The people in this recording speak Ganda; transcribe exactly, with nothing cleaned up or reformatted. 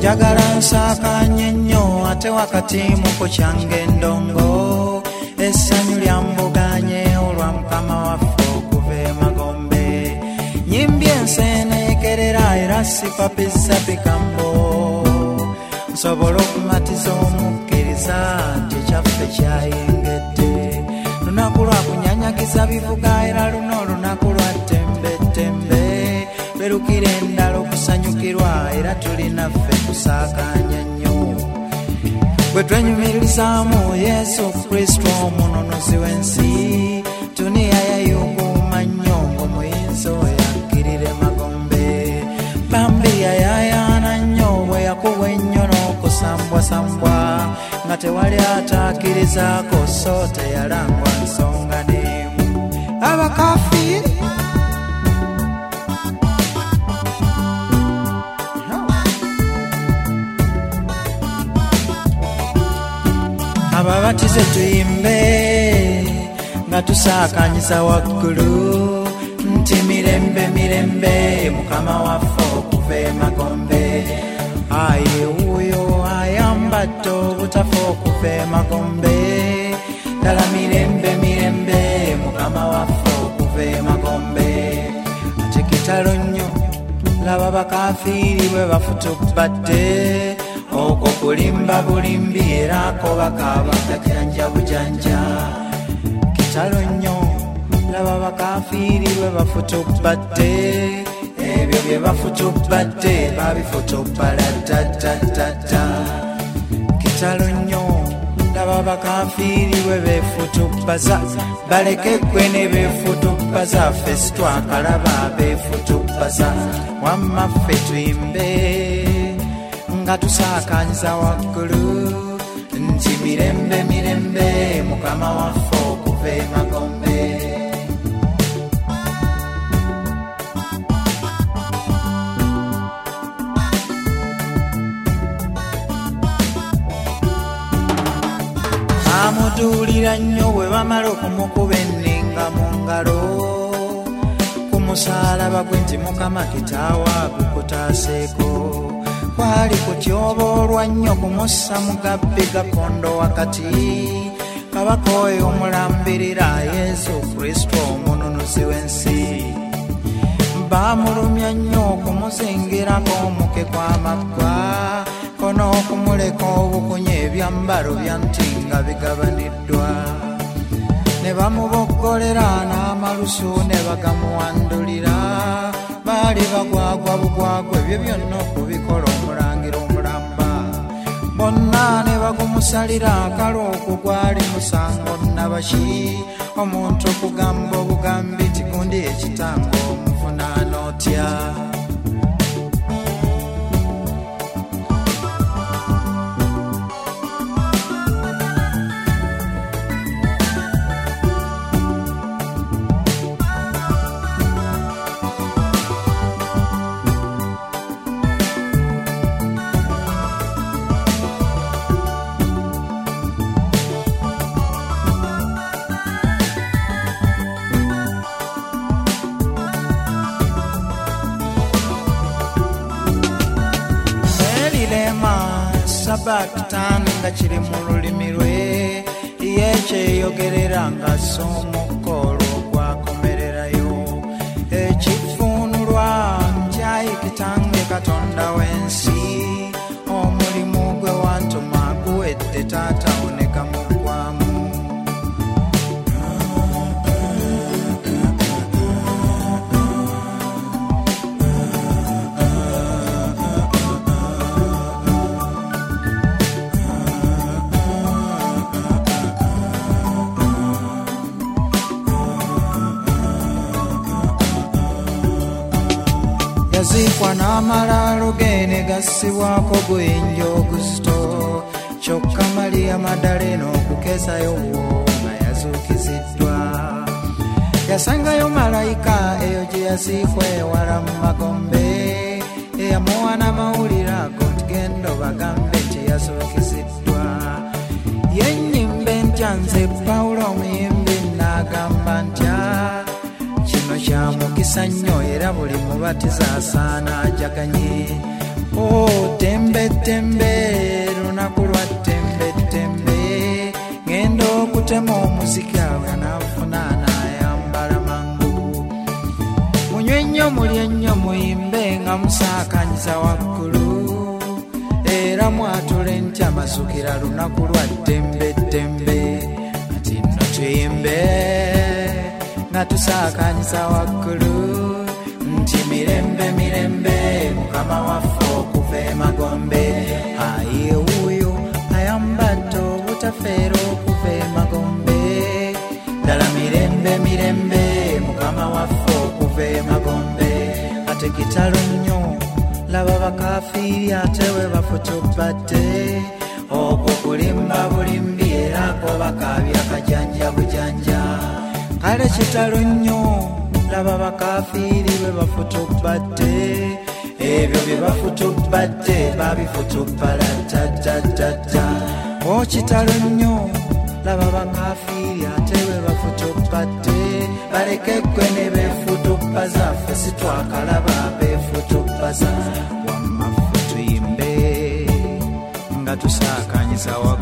njagala nsaakanye nnyo ate wakati mu kukyanga endongo essanyu lyambuganye olwa mukama waffe okuva emagombe nyimbye enseeneekerera era sipapizza bigambo nsobola okumatiza omukkiriza nti ekyaffe kyayengedde lunaku lwa kunyanyagiza bivuga era luno olunaku lwa ttembetembe lwerukira endala okusanyukirwa era tulina ffe kusaakanya nnyo bwe twenyumirizaamu yesu kristo omunonozi w'ensi tuniya yayuguuma nnyo ng'omuyinza oyakkirire magombe bambi yayayaana nnyo bwe yakuba ennyo n'okusambwasambwa nga tewali atakkirizaako so teyalangwa nsonga n'emu abakafiiri ababatize tuyimbe nga tusaakanyiza waggulu nti mirembe mirembe mukama waffe okuva emagombe aye wuyo ayambadde obutafa okuva emagombe ddala mirembe mirembe mukama waffe okuva emagombe ate kitalo nnyo laba bakafiiri bwe bafutubbadde okwo kulimba bulimbi era ko bakaaba janja bujanja kitalo nnyo laba bakafiiri bwe bafutubbadde ebyo bye bafutubbadde babifutubbala ddaddaddadda kitalo nnyo laba bakafiiri bwe beefutubbaza baleke ggwe ne beefutubbaza ffe sitwakalaba beefutubbaza wamma ffe tuyimbe nga tusaakanyiza waggulu nti mirembe mirembe mukama waffe okuva emagombe amuduulira nnyo bwe bamala okumukuba enninga mu ngalo ku musaalaba gwe nti mukama kitaawa gukutaaseeko kwali kutyoboolwa nnyo kumussa mugabbi gakondo wakati kabaka oyo omulambirira yesu kristo omununuzi w'ensi baamulumya nnyo okumuzingirako omuke kw'amaggwa kono okumuleka obukunya ebyambalo bya nti nga bigabaniddwa ne bamuboggolera n'amalusu ne bagamuwandulira baali bagwagwa bugwagwa ebyo byonna okubikola omulangira omulamba bonna ne bagumusalira akalo okugwali musango nabaki omuntu okugamba obugambi ti gundi ekitango omuvunaana otya sabaatano nga kiri mu lulimi lwe yekyeyogerera nga somuko olw'ogwakomererayo ekivuunulwa nkyayi kitange katonda w'ensi omulimu gwe wantuma guwedde taata oneka mu ggwamu yaziikwa n'amalaalo ge ne gassibwako guyinja oguzito kyokka Mariya Madalena okukezayo wo nga yazuukiziddwa yasangayo malayika eyo gye yaziikwa ewala mu magombe eyamuwa n'amawulire ago nti genda obagambe nti yazuukiziddwa yennyimba entya nze Pawulo omuyimbi n'agamba ntya kino kya mukisa nnyo era buli mubatiza asaana ajaganye Oh, tembe tembe, lunaku lwa tembe tembe, ngenda okutema omuziki awe anafuna n'ayambala mangu. Munywe nnyo mulye nnyo muyimbe nga musaakanyiza waggulu, era mwatule ntya amasukira lunaku lwa tembe tembe. Ati nno tuyimbe nga tusaakanyiza waggulu, nti mirembe mirembe mukama waffe okuva emagombe. Aye wuuyo ayambadde obutafeera okuva emagombe, ddala mirembe mirembe mukama waffe okuva emagombe. Ate kitalo nnyo laba bakafiiri ate we bafutubadde, okwo kulimba bulimbi era ko bakaabya kajanja bujanja. Kale kitalo nnyo laba bakafiiri bwe bafutubadde, ebyo bye bafutubadde babifutubala tatatata. O kitalo nnyo laba bakafiiri ate bwe bafutubadde, baleke ggwe ne beefutubaza ffe sitwakalaba beefutubaza. Wamma ffe tuyimbe nga tusaakanyiza wa